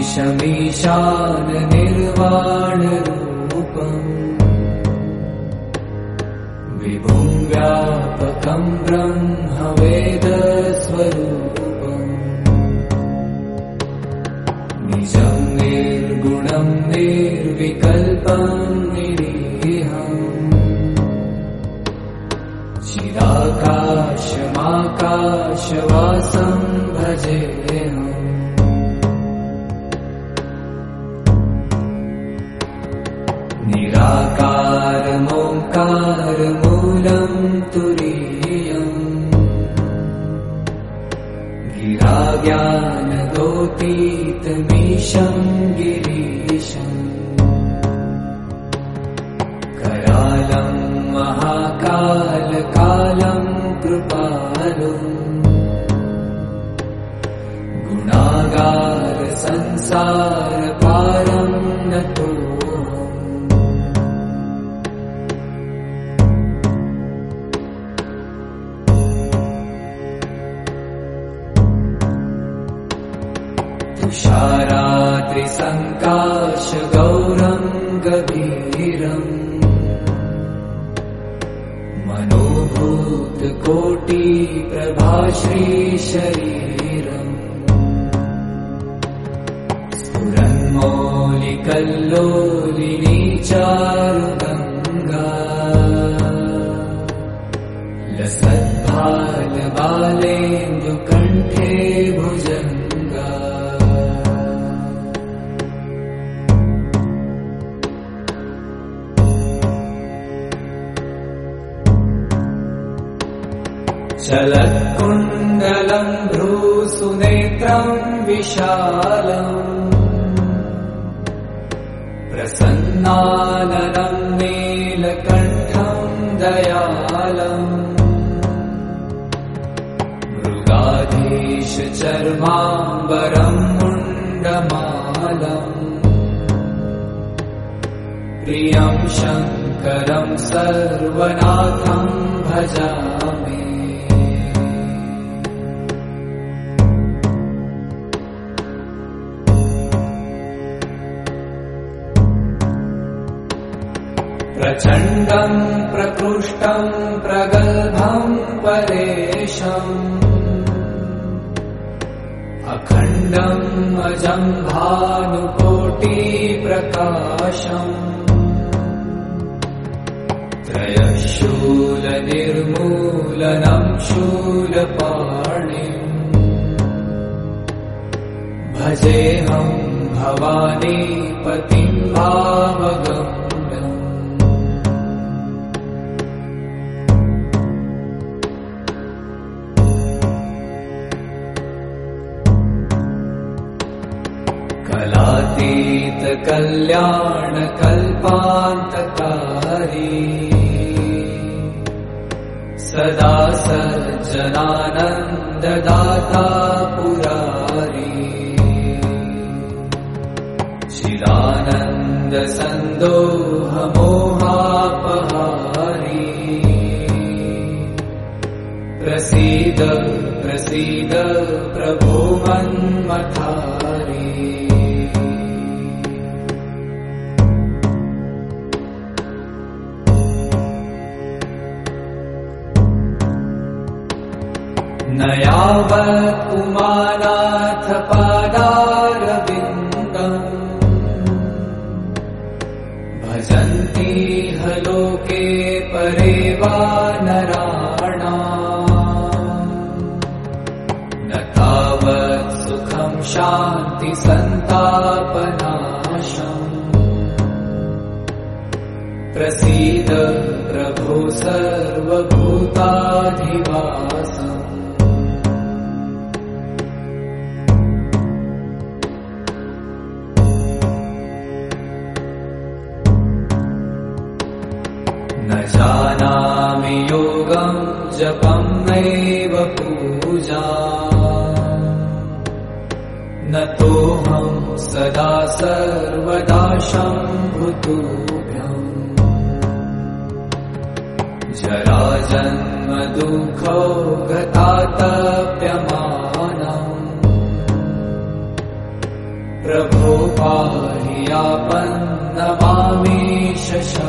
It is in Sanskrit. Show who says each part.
Speaker 1: ईशमीशान निर्वाणरूपम् विभुं व्यापकं ब्रह्मवेदस्वरूपम् निजं निर्गुणं निर्विकल्पं निरीहम् चिदाकाशमाकाशवासं भजेऽहम् निराकारमोङ्कारमूलं तुरीयम् गिराज्ञानदोतीतमीशं गिरीशम् करालं महाकालकालं कृपालुम् गुणागार संसारपारं नतो तुषाराद्रिसङ्काशगौरं गभीरम् मनोभूतकोटिप्रभाश्रीशरीरम् स्फुरन्मौलिकल्लोलिनी चारुगङ्गा लसद्भालबालेन्दुकण्ठे भुजङ्गा चलत्कुण्डलं भ्रूसुनेत्रं विशालम् प्रसन्नाननं नीलकण्ठं दयालम् मृगाधीशचर्माम्बरं मुण्डमालम् प्रियं शङ्करं सर्वनाथं भजामि प्रचण्डं प्रकृष्टं प्रगल्भं परेशम् अखण्डम् अजं भानुकोटिप्रकाशम् त्रयशूलनिर्मूलनं शूलपाणिम् भजेऽहं भवानीपतिं भावगम् कलातीत कल्याण कल्पान्तकारी सदा सज्जनानन्ददाता पुरारी चिदानन्द सन्दोह मोहापहारी प्रसीद प्रसीद प्रभो मन्मथारी न यावत् उमानाथ पादारविन्दम् भजन्ति ह लोके परे वा नराणाम् न तावत् सुखं शान्ति सन्तापनाशम् प्रसीद प्रभो सर्वभूताधिवासम् न जानामि योगं जपं नैव पूजा न तोऽहं सदा सर्वदा शम्भुतुभ्यम् जराजन्म दुःखौ गतातप्यमानम् प्रभो शक्तिव्यापन्नमामि शशाङ्कम्